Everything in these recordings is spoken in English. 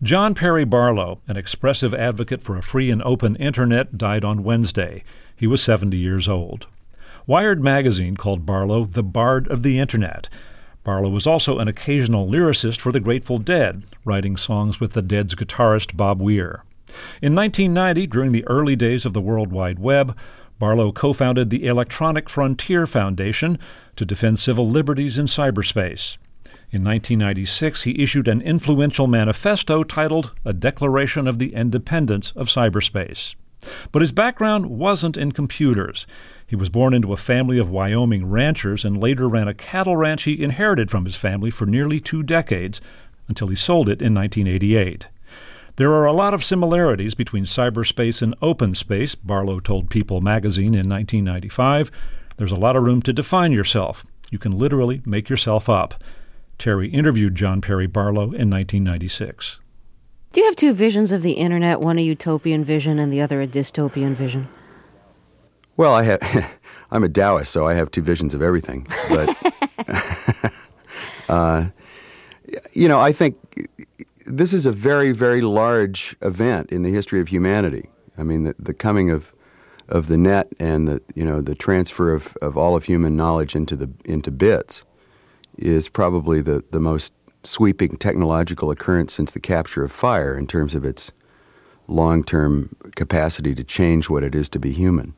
John Perry Barlow, an expressive advocate for a free and open Internet, died on Wednesday. He was 70 years old. Wired magazine called Barlow the Bard of the Internet. Barlow was also an occasional lyricist for the Grateful Dead, writing songs with the Dead's guitarist Bob Weir. In 1990, during the early days of the World Wide Web, Barlow co-founded the Electronic Frontier Foundation to defend civil liberties in cyberspace. In 1996, he issued an influential manifesto titled A Declaration of the Independence of Cyberspace. But his background wasn't in computers. He was born into a family of Wyoming ranchers and later ran a cattle ranch he inherited from his family for nearly 2 decades until he sold it in 1988. There are a lot of similarities between cyberspace and open space, Barlow told People magazine in 1995. There's a lot of room to define yourself. You can literally make yourself up. Terry interviewed John Perry Barlow in 1996. Do you have 2 visions of the Internet, one a utopian vision and the other a dystopian vision? Well, I'm a Taoist, so I have 2 visions of everything. But, I think this is a very, very large event in the history of humanity. I mean, the coming of the net and the transfer of all of human knowledge into bits is probably the most sweeping technological occurrence since the capture of fire in terms of its long-term capacity to change what it is to be human.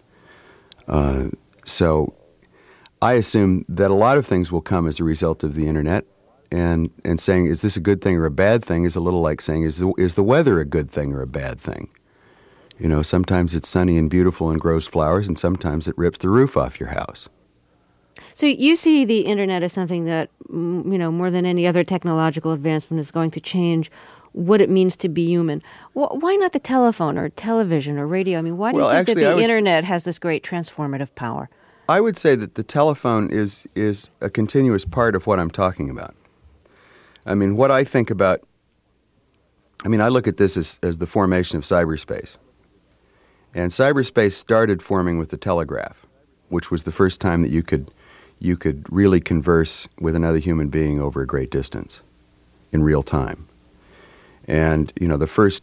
So I assume that a lot of things will come as a result of the Internet, and saying, is this a good thing or a bad thing, is a little like saying, is the weather a good thing or a bad thing? Sometimes it's sunny and beautiful and grows flowers, and sometimes it rips the roof off your house. So you see the Internet as something that, more than any other technological advancement is going to change what it means to be human. Why not the telephone or television or radio? I mean, why do you think that the Internet has this great transformative power? I would say that the telephone is a continuous part of what I'm talking about. I mean, what I think about, I look at this as the formation of cyberspace. And cyberspace started forming with the telegraph, which was the first time that you could really converse with another human being over a great distance in real time. And, the first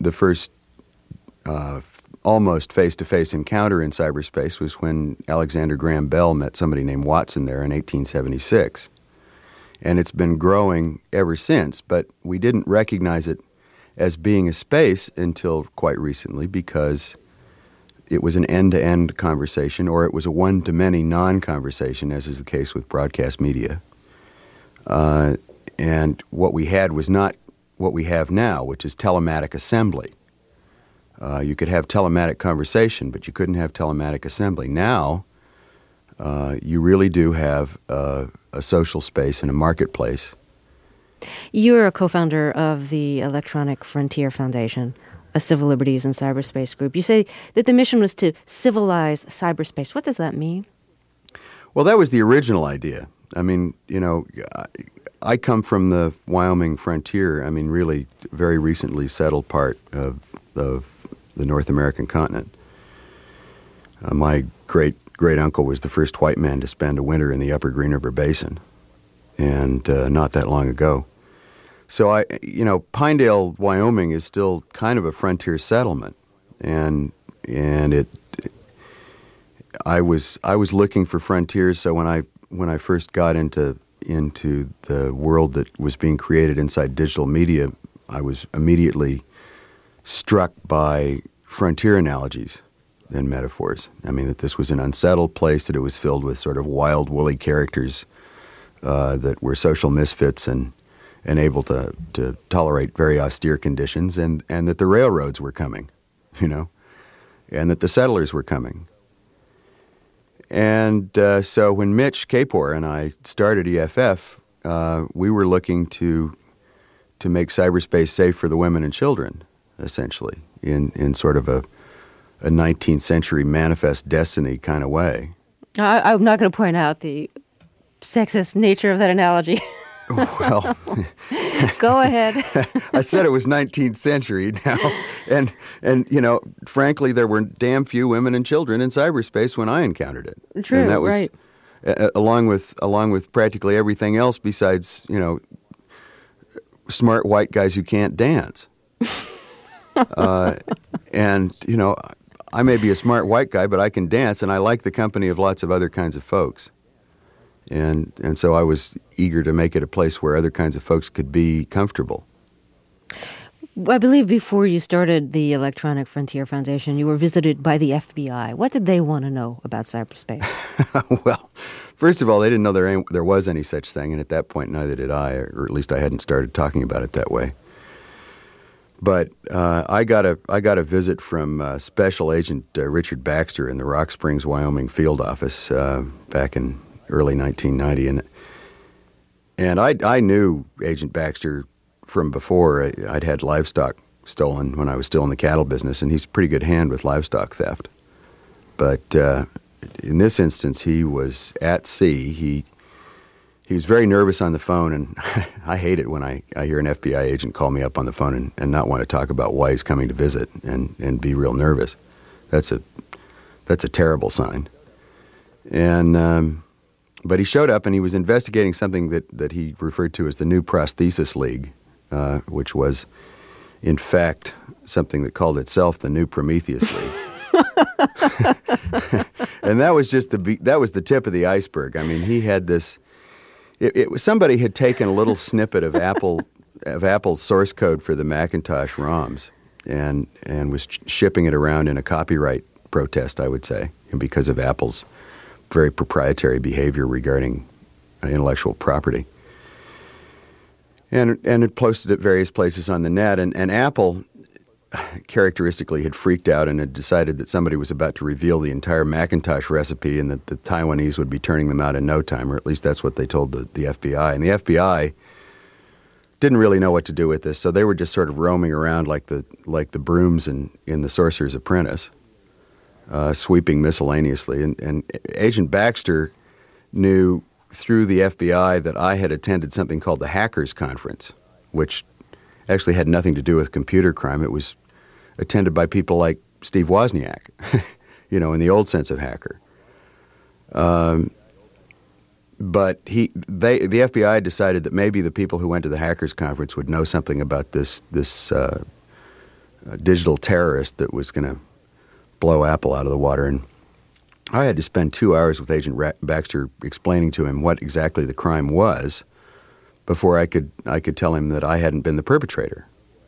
almost face-to-face encounter in cyberspace was when Alexander Graham Bell met somebody named Watson there in 1876. And it's been growing ever since, but we didn't recognize it as being a space until quite recently because it was an end-to-end conversation, or it was a one-to-many non-conversation, as is the case with broadcast media. And what we had was not what we have now, which is telematic assembly. You could have telematic conversation, but you couldn't have telematic assembly. Now, you really do have a social space and a marketplace. You're a co-founder of the Electronic Frontier Foundation, a civil liberties and cyberspace group. You say that the mission was to civilize cyberspace. What does that mean? Well, that was the original idea. I come from the Wyoming frontier, really very recently settled part of the North American continent. My great-uncle was the first white man to spend a winter in the upper Green River Basin, and not that long ago. So Pinedale, Wyoming is still kind of a frontier settlement, and I was looking for frontiers. So when I first got into the world that was being created inside digital media, I was immediately struck by frontier analogies and metaphors. That this was an unsettled place, that it was filled with sort of wild, woolly characters that were social misfits and able to tolerate very austere conditions, and that the railroads were coming, and that the settlers were coming. And so when Mitch Kapor and I started EFF, we were looking to make cyberspace safe for the women and children, essentially, in sort of a 19th century manifest destiny kind of way. I'm not going to point out the sexist nature of that analogy. Well, go ahead. I said it was 19th century now, and frankly, there were damn few women and children in cyberspace when I encountered it. True, and that was, right? Along with practically everything else besides smart white guys who can't dance. And, you know, I may be a smart white guy, but I can dance, and I like the company of lots of other kinds of folks. And so I was eager to make it a place where other kinds of folks could be comfortable. I believe before you started the Electronic Frontier Foundation, you were visited by the FBI. What did they want to know about cyberspace? Well, first of all, they didn't know there was any such thing, and at that point, neither did I, or at least I hadn't started talking about it that way. But I got a visit from Special Agent Richard Baxter in the Rock Springs, Wyoming field office back in early 1990, and I knew Agent Baxter from before. I'd had livestock stolen when I was still in the cattle business, and he's a pretty good hand with livestock theft. But in this instance, he was at sea. He was very nervous on the phone, and I hate it when I hear an FBI agent call me up on the phone and not want to talk about why he's coming to visit and be real nervous. That's a terrible sign. And but he showed up, and he was investigating something that he referred to as the New Prosthesis League, which was, in fact, something that called itself the New Prometheus League. And that was just the tip of the iceberg. I mean, he had this. It was somebody had taken a little snippet of Apple's source code for the Macintosh ROMs and was shipping it around in a copyright protest, I would say, and because of Apple's very proprietary behavior regarding intellectual property. And it posted at various places on the net, and Apple characteristically had freaked out and had decided that somebody was about to reveal the entire Macintosh recipe and that the Taiwanese would be turning them out in no time, or at least that's what they told the FBI. And the FBI didn't really know what to do with this, so they were just sort of roaming around like the brooms in The Sorcerer's Apprentice, sweeping miscellaneously. And Agent Baxter knew through the FBI that I had attended something called the Hackers Conference, which actually had nothing to do with computer crime. It was attended by people like Steve Wozniak, you know, in the old sense of hacker. But the FBI decided that maybe the people who went to the Hackers Conference would know something about this digital terrorist that was going to blow Apple out of the water. And I had to spend 2 hours with Agent Baxter explaining to him what exactly the crime was before I could tell him that I hadn't been the perpetrator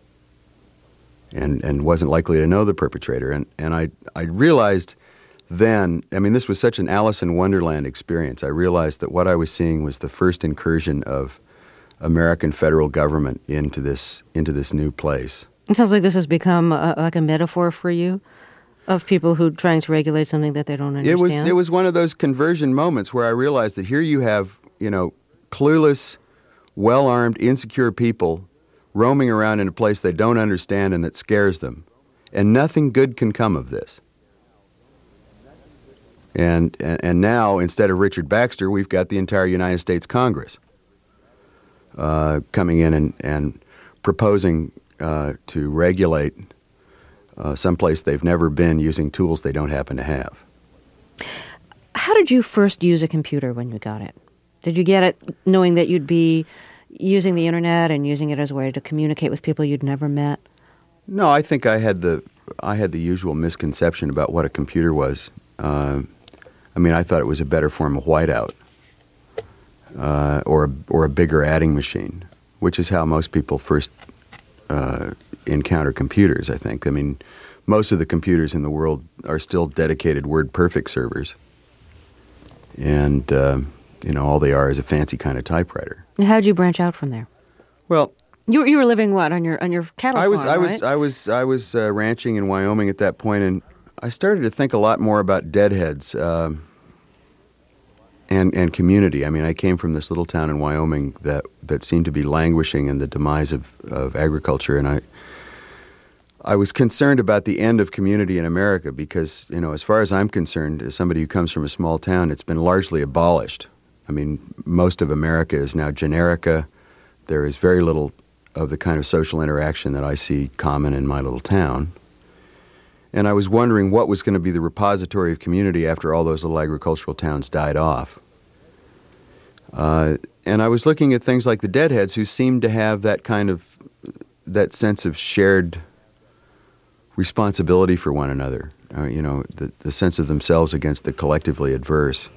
and wasn't likely to know the perpetrator. And I realized then, I mean, this was such an Alice in Wonderland experience. I realized that what I was seeing was the first incursion of American federal government into this new place. It sounds like this has become like a metaphor for you of people who are trying to regulate something that they don't understand. It was one of those conversion moments where I realized that here you have, you know, clueless, well-armed, insecure people roaming around in a place they don't understand and that scares them. And nothing good can come of this. And now, instead of Richard Baxter, we've got the entire United States Congress coming in and proposing to regulate someplace they've never been using tools they don't happen to have. How did you first use a computer when you got it? Did you get it knowing that you'd be using the internet and using it as a way to communicate with people you'd never met? No, I think I had the usual misconception about what a computer was. I mean, I thought it was a better form of whiteout or a bigger adding machine, which is how most people first encounter computers, I think. I mean, most of the computers in the world are still dedicated WordPerfect servers. And, you know, all they are is a fancy kind of typewriter. And how did you branch out from there? Well, you were living what on your cattle farm, right? I was ranching in Wyoming at that point, and I started to think a lot more about deadheads and community. I mean, I came from this little town in Wyoming that seemed to be languishing in the demise of agriculture, and I was concerned about the end of community in America because, you know, as far as I'm concerned, as somebody who comes from a small town, it's been largely abolished. I mean, most of America is now generica. There is very little of the kind of social interaction that I see common in my little town. And I was wondering what was going to be the repository of community after all those little agricultural towns died off. And I was looking at things like the Deadheads, who seemed to have that sense of shared responsibility for one another, the sense of themselves against the collectively adverse.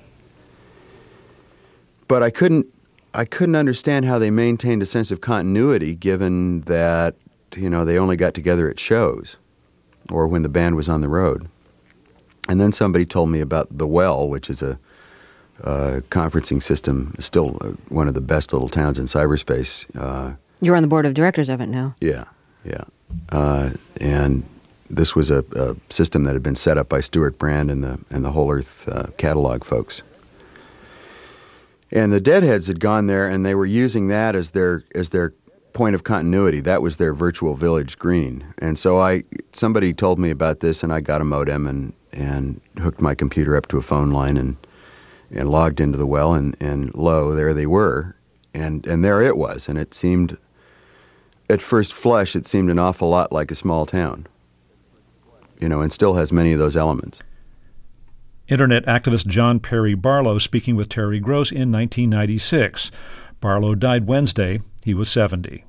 But I couldn't understand how they maintained a sense of continuity given that, they only got together at shows or when the band was on the road. And then somebody told me about The Well, which is a conferencing system, still one of the best little towns in cyberspace. You're on the board of directors of it now. Yeah. And this was a system that had been set up by Stuart Brand and the Whole Earth catalog folks. And the Deadheads had gone there, and they were using that as their point of continuity. That was their virtual village green. And so somebody told me about this, and I got a modem and hooked my computer up to a phone line and logged into The Well, and lo, there they were. And there it was. And it seemed, at first flush, it seemed an awful lot like a small town, and still has many of those elements. Internet activist John Perry Barlow speaking with Terry Gross in 1996. Barlow died Wednesday. He was 70.